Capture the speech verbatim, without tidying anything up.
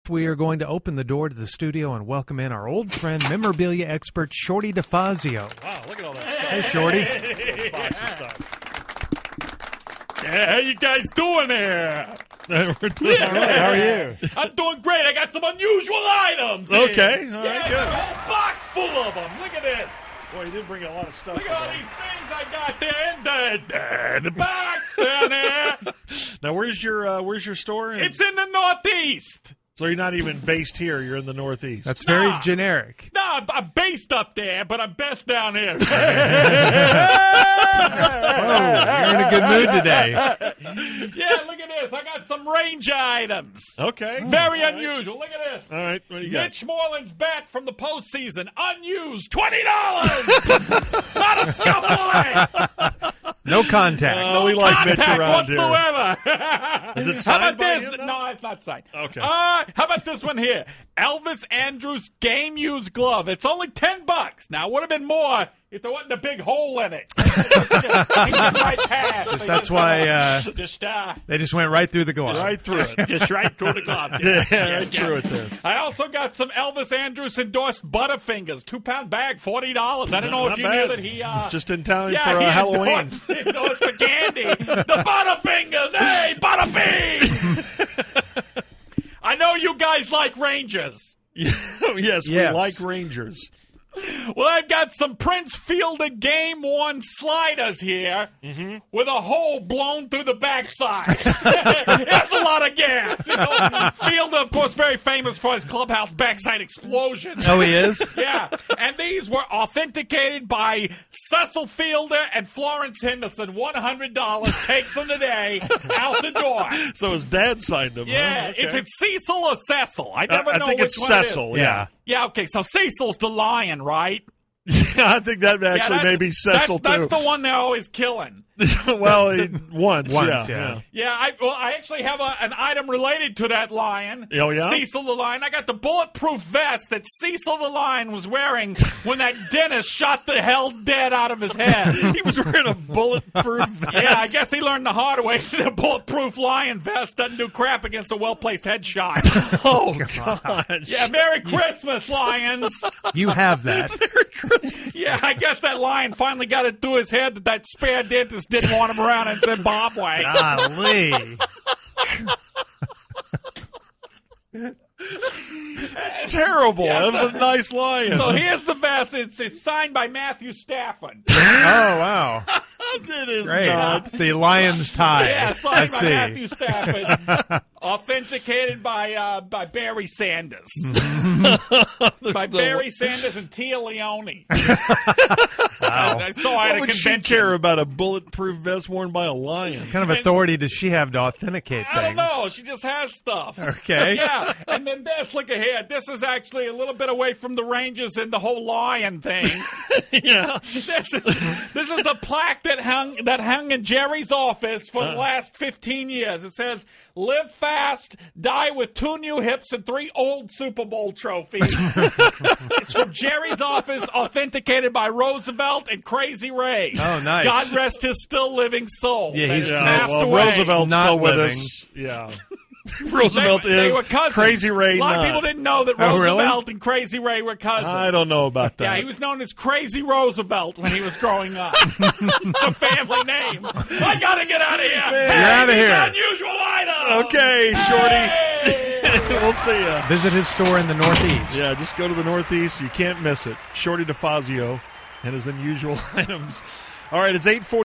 We are going to open the door to the studio and welcome in our old friend, memorabilia expert, Shorty DeFazio. Wow, look at all that stuff. Hey, Shorty. Box of stuff. Yeah, how you guys doing there? We're doing all right. How are you? I'm doing great. I got some unusual items here. Okay, all right, yeah, I good. got a whole box full of them. Look at this. Boy, you did bring a lot of stuff. Look at all today. these things I got there in the, there in the box down there. Now, where's your uh, where's your store? It's in the Northeast. So you're not even based here. You're in the Northeast. That's very Nah. generic. No, I'm, I'm based up there, but I'm best down here. Oh, you're in a good mood today. Yeah, look at this. I got some Ranger items. okay. Very All right. unusual. Look at this. All right, what do you got? Mitch Moreland's bat from the postseason, unused, twenty dollars. Not a scuffle away. No contact. Oh, No we like Mitch contact around here. whatsoever. Is it How signed about by this? him, though? No, it's not signed. Okay. Uh, how about this one here? Elvis Andrews game used glove. It's only ten bucks. Now, it would have been more if there wasn't a big hole in it. right past. Just- that's why, uh, just uh, They just went right through the glove. Right through it. just right through the glove. Yeah, right through it there. I also got some Elvis Andrews endorsed Butterfingers, two pound bag, forty dollars. I don't know Not if you bad. knew that he uh, Just in town yeah, for he uh, Halloween. endorsed, endorsed the candy, the Butterfingers. Hey, Butterbean! I know you guys like Rangers. yes, we Yes. like Rangers. Well, I've got some Prince Fielder game worn sliders here Mm-hmm. with a hole blown through the backside. That's a lot of gas. You know, Fielder, of course, very famous for his clubhouse backside explosion. Oh, he is? Yeah, and these were authenticated by Cecil Fielder and Florence Henderson. one hundred dollars takes them today, out the door. So his dad signed him. Yeah, huh? Okay. is it Cecil or Cecil? I I, never I know think which it's one it is. Cecil. Yeah. Yeah, okay, so Cecil's the lion, right? I think that Yeah, actually that's- may be Cecil that's, too. That's the one they're always killing. well, he, once, Once, yeah, yeah. Yeah, I well, I actually have a, an item related to that lion. Oh, yeah? Cecil the lion. I got the bulletproof vest that Cecil the lion was wearing when that dentist shot the hell dead out of his head. He was wearing a bulletproof vest. Yeah, I guess he learned the hard way. The bulletproof lion vest doesn't do crap against a well-placed headshot. Oh, gosh. Yeah, Merry Christmas, lions. You have that. Yeah, I guess that lion finally got it through his head that that spare dentist didn't want him around in Zimbabwe. Golly. It's terrible. That was a nice lion. So here's the vest. It's, it's signed by Matthew Stafford. Oh, wow. it is Great. not. It's the lion's tie. Yeah, I signed by see. Matthew Stafford. Authenticated by uh, by Barry Sanders. by Barry Sanders and Tia Leone. Wow. I saw I had What a would she convention. care about a bulletproof vest worn by a lion? What kind of authority does she have to authenticate I things? don't know. She just has stuff. Okay. Yeah, and then this, look ahead. This is actually a little bit away from the Rangers and the whole lion thing. yeah. This is this is the plaque that hung that hung in Jerry's office for the last fifteen years. It says, "Live fast, die with two new hips and three old Super Bowl trophies." It's from Jerry's office, authenticated by Roosevelt and Crazy Ray. Oh, nice. God rest his still living soul. Yeah, That he's has Yeah, passed well, away. Roosevelt's Not still with living. us. Yeah. Roosevelt They, they is were cousins. Crazy Ray. A lot not. of people didn't know that Oh, really? Roosevelt and Crazy Ray were cousins. I don't know about that. Yeah, he was known as Crazy Roosevelt when he was growing up. It's a family name. I gotta get out of here. You're Hey, outta these here. Unusual items. Okay, Shorty. Hey! We'll see ya. Visit his store in the Northeast. Yeah, just go to the Northeast. You can't miss it. Shorty DeFazio and his unusual items. All right, it's eight forty.